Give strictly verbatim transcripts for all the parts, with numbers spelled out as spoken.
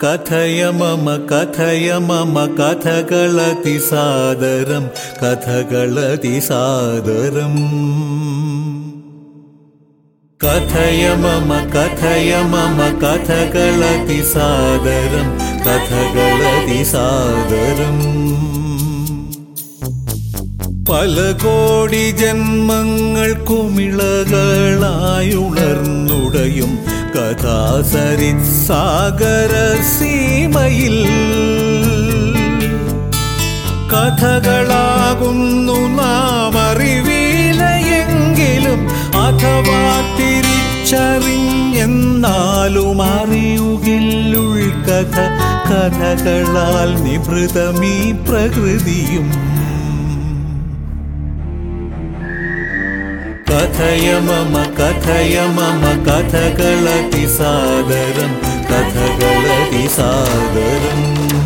കഥയ മമ കഥയ മമ കഥകളതി സാദരം കഥകളതി സാദരം കഥയ മമ കഥയ മമ കഥകളതി സാദരം കഥകളതി സാദരം പല കോടി ജന്മങ്ങൾ കുമിളകളായുണർന്നുടയും കഥാസരിത് സാഗര സീമയിൽ കഥകളാകുന്നു നാം അറിവിലയെങ്കിലും അഥവാ തിരിച്ചറിഞ്ഞെന്നാലും അറിയുകില്ലുൾ കഥ കഥകളാൽ നിഭൃതമീ പ്രകൃതിയും കഥയ മമ കഥയ മമ കഥകളതി സാദരം കഥകളതി സാദരം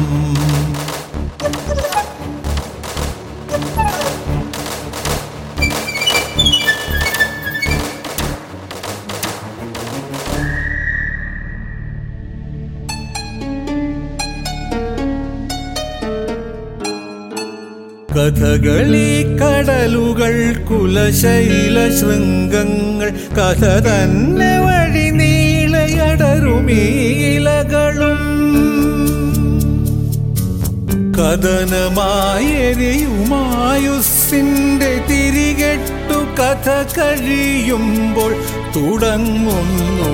കഥകളി കടലുകൾ കുലശൈല ശൃംഗങ്ങൾ കഥ തന്നെ വഴി നീളയടരുമീലകളും കഥനമായെരിയുമായുസ്സിന്റെ തിരികെട്ടു കഥ കഴിയുമ്പോൾ തുടങ്ങുന്നു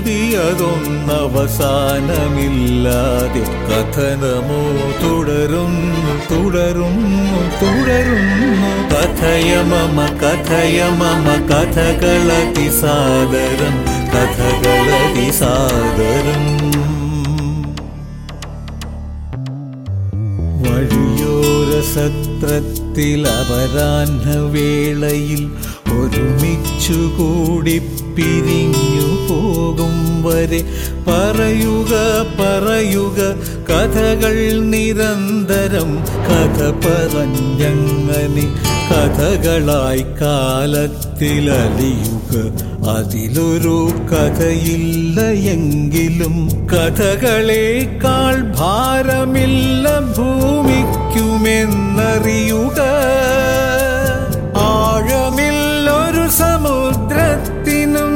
പുതിയതൊന്നവസാനമില്ലാതെ കഥനമോ തുടരുന്നു തുടരുന്നു തുടരുന്നു കഥയ മമ കഥയ മമ കഥകളതി സാദരം കഥകളതി സാദരം വഴിയോര സത്രത്തിൽ അപരാഹ്ന വേളയിൽ ഒരുമിച്ചുകൂടി പിരിഞ്ഞു പോകും വരെ പറയുക പറയുക കഥകൾ നിരന്തരം കഥ പറഞ്ഞങ്ങനെ കഥകളായി കാലത്തിലലിയുക അതിലൊരു കഥയില്ല എങ്കിലും കഥകളേക്കാൾ ഭാരമില്ല ഭൂമിക്കുമെന്നറിയുക ആഴമില്ലൊരു സമുദ്രത്തിനും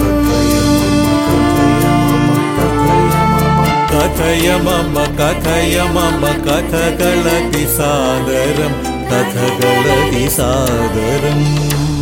കഥയ മമ കഥയ മമ കഥകളതി സാദരം കഥകളതി സാദരം